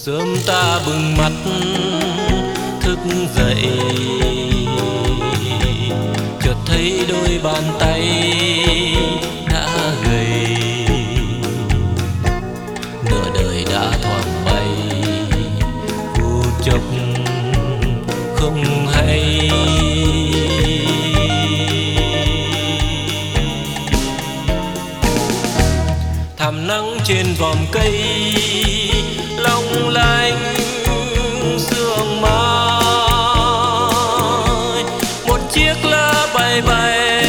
Sớm ta bừng mắt thức dậy, chợt thấy đôi bàn tay đã gầy. Nửa đời đã thoáng bay phút chốc không hay. Thảm nắng trên vòm cây long lanh sương mai, một chiếc lá bay bay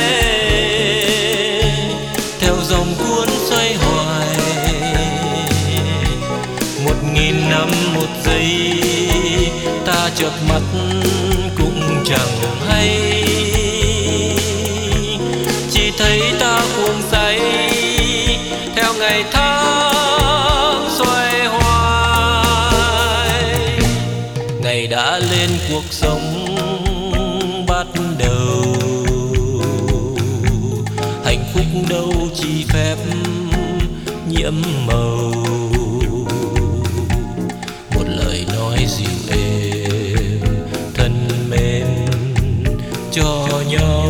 theo dòng cuốn xoay hoài. 1000 năm một giây ta chợp mắt cũng chẳng hay, chỉ thấy ta cuồng say theo ngày tháng xoay hoài. Ngày đã lên cuộc sống bắt đầu, hạnh phúc đâu chỉ phép nhiễm màu. Một lời nói dịu êm thân mến cho nhau.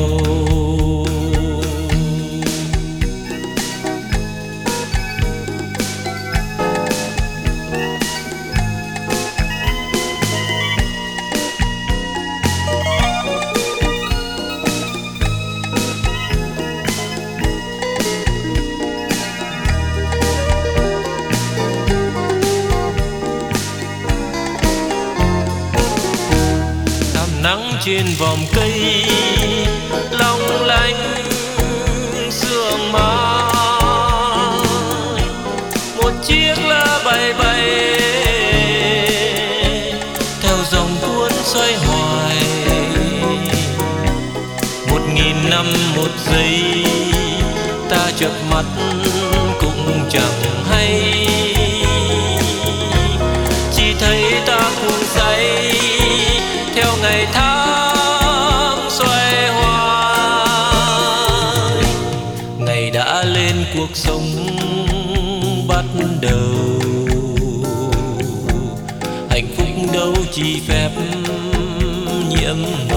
Nắng trên vòm cây long lanh sương mai, một chiếc lá bay bay theo dòng cuốn xoay hoài. 1000 năm một giây ta chợp mắt cũng chẳng hay, chỉ thấy ta cuồng say theo ngày tháng xoay hoài. Ngày đã lên cuộc sống bắt đầu, hạnh phúc đâu chỉ phép nhiễm